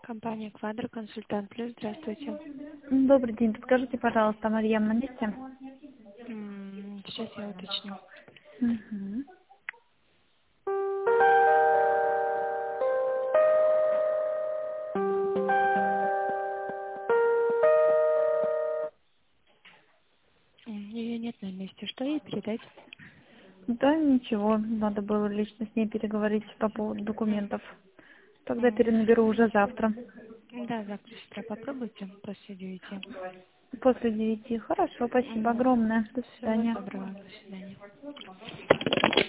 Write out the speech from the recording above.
Компания «Квадро», консультант плюс, здравствуйте. Добрый день. Подскажите, пожалуйста, Марьям на месте? Сейчас я уточню. Мгм. Ее нет на месте. Что ей передать? Да, ничего. Надо было лично с ней переговорить по поводу документов. Тогда М, перенаберу уже завтра. Да, завтра с утра попробуйте после 9. После 9. Хорошо, спасибо огромное. До Всего свидания. доброго. До свидания.